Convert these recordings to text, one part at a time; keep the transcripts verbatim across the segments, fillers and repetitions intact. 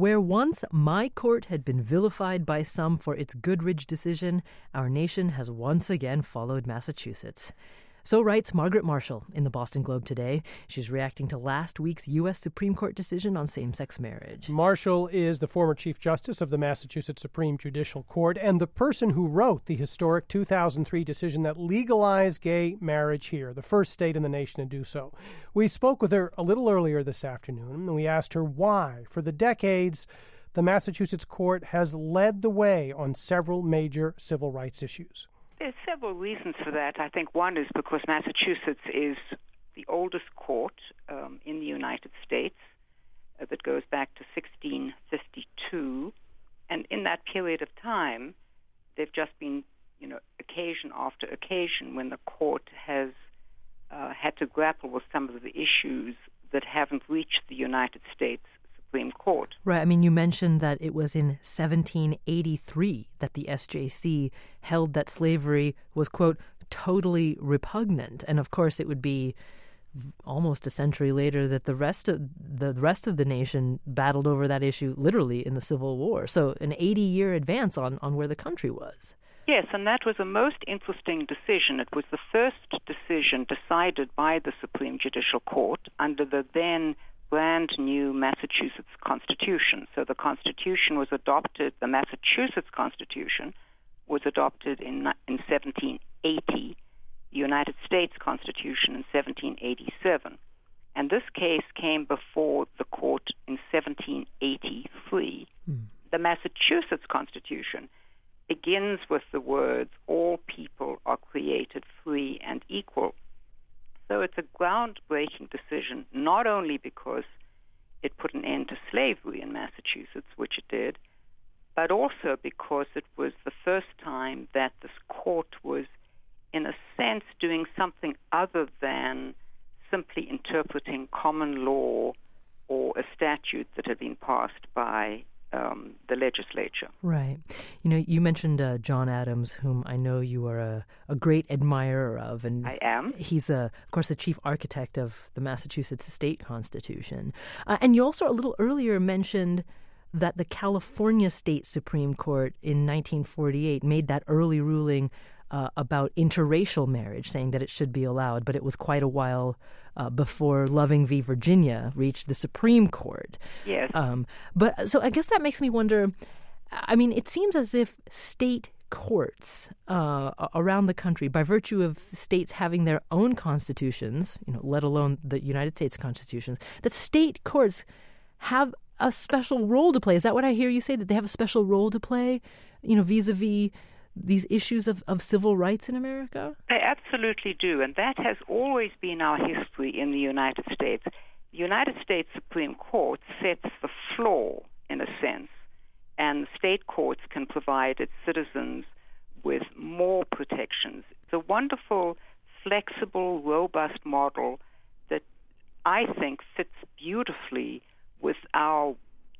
Where once my court had been vilified by some for its Goodridge decision, our nation has once again followed Massachusetts. So writes Margaret Marshall in the Boston Globe today. She's reacting to last week's U S Supreme Court decision on same-sex marriage. Marshall is the former Chief Justice of the Massachusetts Supreme Judicial Court and the person who wrote the historic two thousand three decision that legalized gay marriage here, the first state in the nation to do so. We spoke with her a little earlier this afternoon, and we asked her why, for the decades, the Massachusetts court has led the way on several major civil rights issues. There's several reasons for that. I think one is because Massachusetts is the oldest court um, in the United States uh, that goes back to sixteen fifty-two. And in that period of time, there've just been, you know, occasion after occasion when the court has uh, had to grapple with some of the issues that haven't reached the United States Supreme Court. Right. I mean, you mentioned that it was in seventeen eighty-three that the S J C held that slavery was, quote, totally repugnant. And of course, it would be almost a century later that the rest of the rest of the nation battled over that issue literally in the Civil War. So an eighty-year advance on, on where the country was. Yes, and that was a most interesting decision. It was the first decision decided by the Supreme Judicial Court under the then brand new Massachusetts Constitution. So the Constitution was adopted, the Massachusetts Constitution was adopted in, in seventeen eighty, the United States Constitution in seventeen eighty-seven. And this case came before the court in seventeen eighty-three. Hmm. The Massachusetts Constitution begins with the words, "All people are created free and equal." So it's a groundbreaking decision, not only because it put an end to slavery in Massachusetts, which it did, but also because it was the first time that this court was, in a sense, doing something other than simply interpreting common law or a statute that had been passed by Um, the legislature. Right. You know, you mentioned uh, John Adams, whom I know you are a, a great admirer of. And I am. He's, uh, of course, the chief architect of the Massachusetts state constitution. Uh, and you also a little earlier mentioned that the California State Supreme Court in nineteen forty-eight made that early ruling uh, about interracial marriage, saying that it should be allowed. But it was quite a while Uh, before Loving v. Virginia reached the Supreme Court. Yes. Um, but so I guess that makes me wonder, I mean, it seems as if state courts uh, around the country, by virtue of states having their own constitutions, you know, let alone the United States constitutions, that state courts have a special role to play. Is that what I hear you say, that they have a special role to play, you know, vis-a-vis these issues of, of civil rights in America? They absolutely do, and that has always been our history in the United States. The United States Supreme Court sets the floor, in a sense, and state courts can provide its citizens with more protections. It's a wonderful, flexible, robust model that I think fits beautifully with our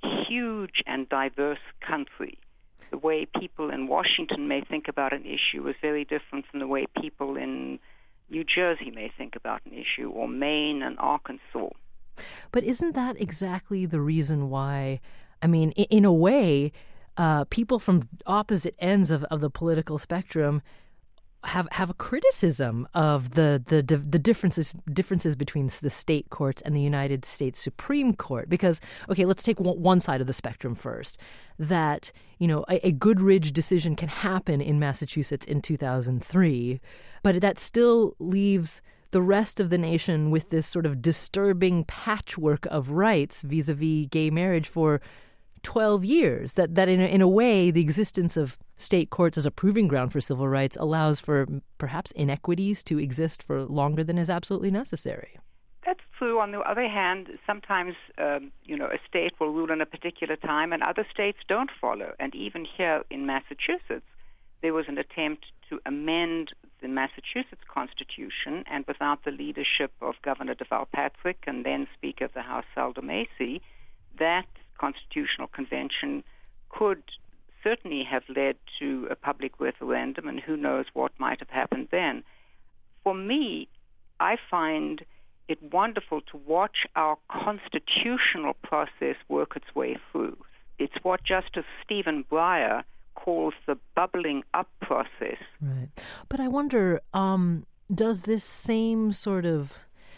huge and diverse country. The way people in Washington may think about an issue is very different from the way people in New Jersey may think about an issue, or Maine and Arkansas. But isn't that exactly the reason why, I mean, in, in a way, uh, people from opposite ends of, of the political spectrum have have a criticism of the the the differences differences between the state courts and the United States Supreme Court? Because, okay, let's take one side of the spectrum first. That, you know, a, a Goodridge decision can happen in Massachusetts in two thousand three, but that still leaves the rest of the nation with this sort of disturbing patchwork of rights vis-a-vis gay marriage for twelve years. That that in a, in a way, the existence of state courts as a proving ground for civil rights allows for perhaps inequities to exist for longer than is absolutely necessary. That's true. On the other hand, sometimes um, you know, a state will rule in a particular time and other states don't follow. And even here in Massachusetts, there was an attempt to amend the Massachusetts Constitution, and without the leadership of Governor Deval Patrick and then Speaker of the House Seldom Macy, that constitutional convention could certainly have led to a public referendum, and who knows what might have happened then. For me, I find it wonderful to watch our constitutional process work its way through. what Justice Stephen Breyer calls the bubbling up process. Right. But I wonder, um, does this same sort of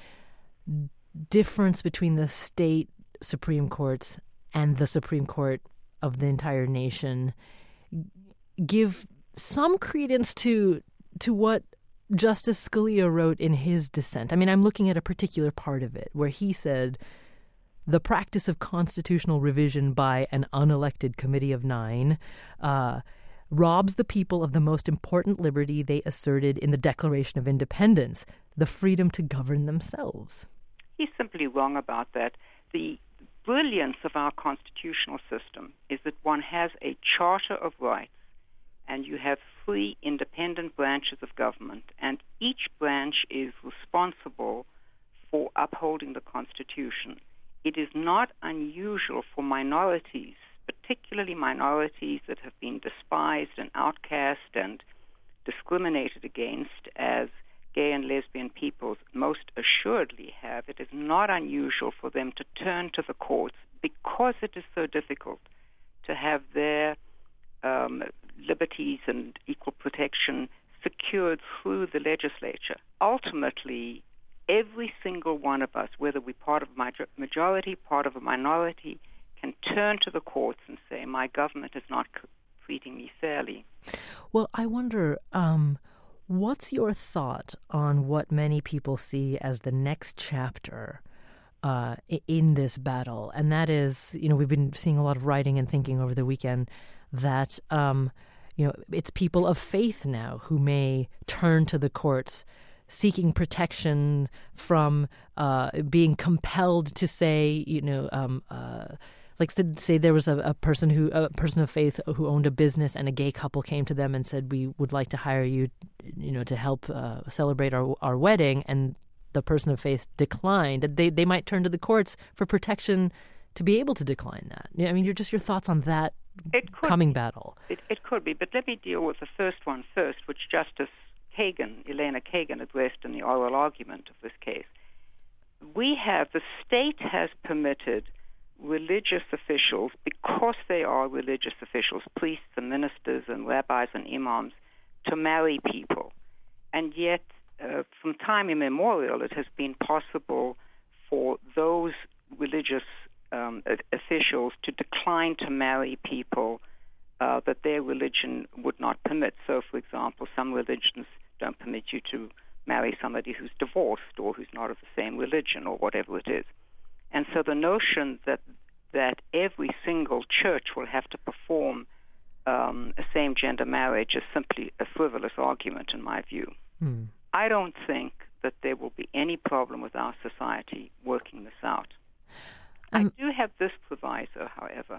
difference between the state Supreme Courts and the Supreme Court of the entire nation give some credence to to what Justice Scalia wrote in his dissent? I mean, I'm looking at a particular part of it where he said, the practice of constitutional revision by an unelected committee of nine uh, robs the people of the most important liberty they asserted in the Declaration of Independence, the freedom to govern themselves. He's simply wrong about that. The brilliance of our constitutional system is that one has a charter of rights, and you have three independent branches of government, and each branch is responsible for upholding the Constitution. It is not unusual for minorities, particularly minorities that have been despised and outcast and discriminated against, as gay and lesbian peoples most assuredly have. It is not unusual for them to turn to the courts because it is so difficult to have their um, liberties and equal protection secured through the legislature. Ultimately, every single one of us, whether we're part of a majority, part of a minority, can turn to the courts and say, my government is not treating me fairly. Well, I wonder, um, what's your thought on what many people see as the next chapter uh, in this battle? And that is, you know, we've been seeing a lot of writing and thinking over the weekend that, um, you know, it's people of faith now who may turn to the courts seeking protection from uh, being compelled to say, you know, um, uh, like say there was a, a person who, a person of faith who owned a business, and a gay couple came to them and said, "We would like to hire you, you know, to help uh, celebrate our our wedding," and the person of faith declined. They they might turn to the courts for protection to be able to decline that. I mean, you're just your thoughts on that coming be. battle. It, it could be, but let me deal with the first one first, which Justice Kagan, Elena Kagan, addressed in the oral argument of this case. We have, the state has permitted religious officials, because they are religious officials, priests and ministers and rabbis and imams, to marry people. And yet, uh, from time immemorial, it has been possible for those religious um, officials to decline to marry people uh, that their religion would not permit. So, for example, some religions don't permit you to marry somebody who's divorced or who's not of the same religion or whatever it is. And so the notion that that every single church will have to perform um, a same-gender marriage is simply a frivolous argument, in my view. Mm. I don't think that there will be any problem with our society working this out. Um, I do have this proviso, however,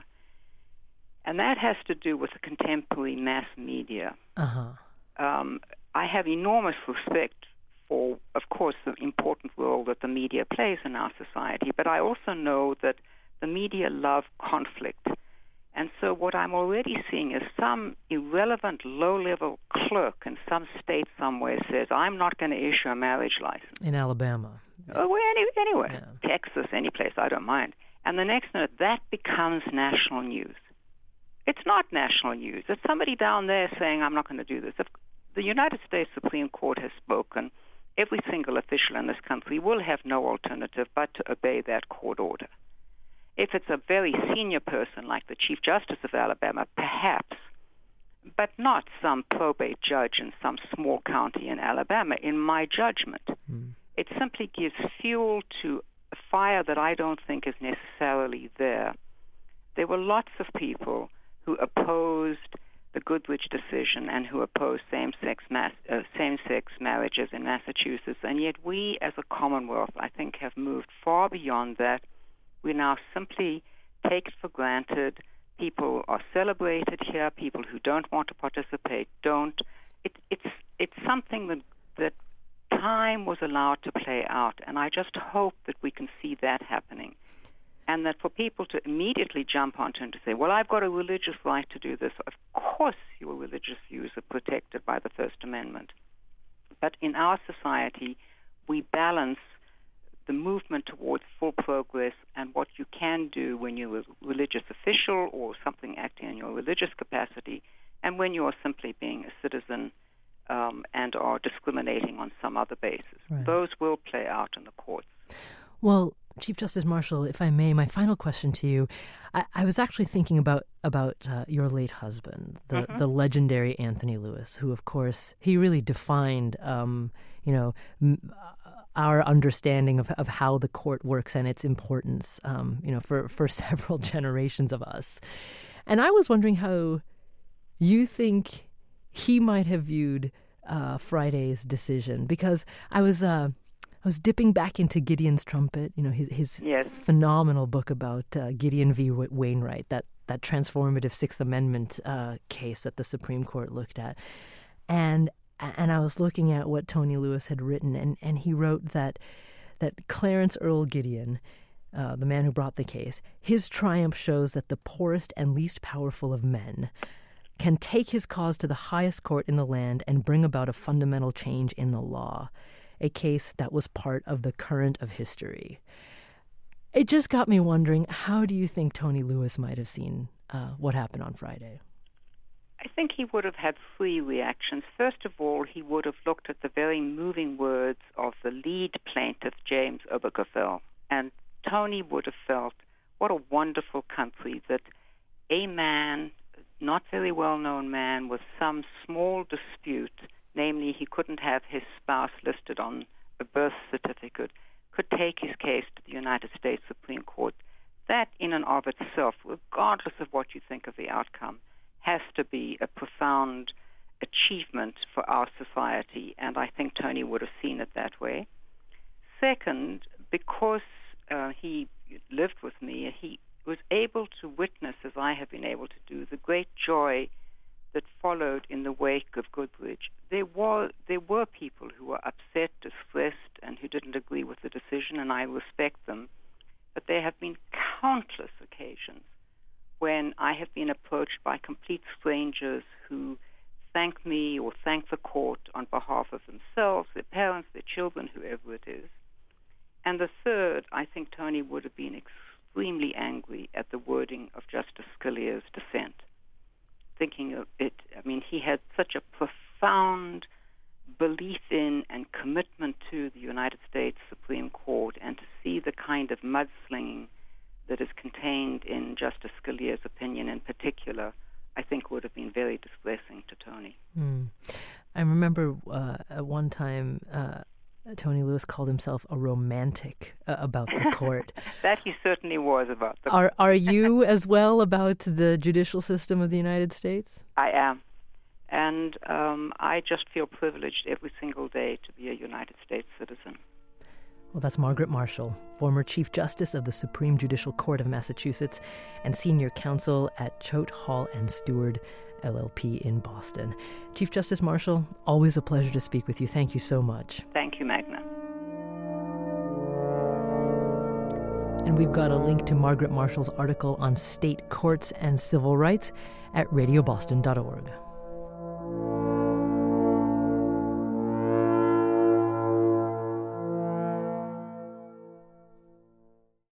and that has to do with the contemporary mass media. Uh-huh. Um, I have enormous respect for, of course, the important role that the media plays in our society, but I also know that the media love conflict. And so what I'm already seeing is some irrelevant low-level clerk in some state somewhere says, I'm not going to issue a marriage license. In Alabama. Oh, well, any, anywhere. Yeah. Texas, any place, I don't mind. And the next minute, that becomes national news. It's not national news. It's somebody down there saying, I'm not going to do this. If the United States Supreme Court has spoken, every single official in this country will have no alternative but to obey that court order. If it's a very senior person like the Chief Justice of Alabama, perhaps, but not some probate judge in some small county in Alabama, in my judgment. Mm. It simply gives fuel to a fire that I don't think is necessarily there. There were lots of people who opposed the Goodrich decision and who opposed same-sex, mass, uh, same-sex marriages in Massachusetts, and yet we as a Commonwealth, I think, have moved far beyond that. We now simply take it for granted. People are celebrated here. People who don't want to participate don't. It, it's it's something that that time was allowed to play out, and I just hope that we can see that happening, and that for people to immediately jump onto and to say, well, I've got a religious right to do this. Of course your religious views are protected by the First Amendment. But in our society, we balance the movement towards full progress and what you can do when you're a religious official or something acting in your religious capacity, and when you are simply being a citizen um, and are discriminating on some other basis. Right. Those will play out in the courts. Well, Chief Justice Marshall, if I may, my final question to you, I, I was actually thinking about about uh, your late husband, the, mm-hmm. the legendary Anthony Lewis, who, of course, he really defined, um, you know, m- our understanding of, of how the court works and its importance, um, you know, for, for several generations of us. And I was wondering how you think he might have viewed uh, Friday's decision, because I was... Uh, I was dipping back into Gideon's Trumpet, you know, his, his yes. phenomenal book about uh, Gideon v. Wainwright, that, that transformative Sixth Amendment uh, case that the Supreme Court looked at. And and I was looking at what Tony Lewis had written, and, and he wrote that that Clarence Earl Gideon, uh, the man who brought the case, his triumph shows that the poorest and least powerful of men can take his cause to the highest court in the land and bring about a fundamental change in the law. A case that was part of the current of history. It just got me wondering, how do you think Tony Lewis might have seen uh, what happened on Friday? I think he would have had three reactions. First of all, he would have looked at the very moving words of the lead plaintiff, James Obergefell, and Tony would have felt, what a wonderful country that a man, not very well-known man, with some small dispute, namely, he couldn't have his spouse listed on a birth certificate, could take his case to the United States Supreme Court. That, in and of itself, regardless of what you think of the outcome, has to be a profound achievement for our society, and I think Tony would have seen it that way. Second, because uh, he lived with me, he was able to witness, as I have been able to do, the great joy that followed in the wake of Goodridge. There were there were people who were upset, distressed, and who didn't agree with the decision, and I respect them. But there have been countless occasions when I have been approached by complete strangers who thank me or thank the court on behalf of themselves, their parents, their children, whoever it is. And the third, I think Tony would have been extremely angry at the wording of Justice Scalia's dissent. Thinking of it, I mean, he had such a profound belief in and commitment to the United States Supreme Court, and to see the kind of mudslinging that is contained in Justice Scalia's opinion in particular, I think would have been very distressing to Tony. Mm. I remember uh, at one time uh, Tony Lewis called himself a romantic uh, about the court. That he certainly was about the court. Are, are you as well about the judicial system of the United States? I am. And um, I just feel privileged every single day to be a United States citizen. Well, that's Margaret Marshall, former Chief Justice of the Supreme Judicial Court of Massachusetts and Senior Counsel at Choate Hall and Stewart, L L P in Boston. Chief Justice Marshall, always a pleasure to speak with you. Thank you so much. Thank you, Magna. And we've got a link to Margaret Marshall's article on state courts and civil rights at radio boston dot org.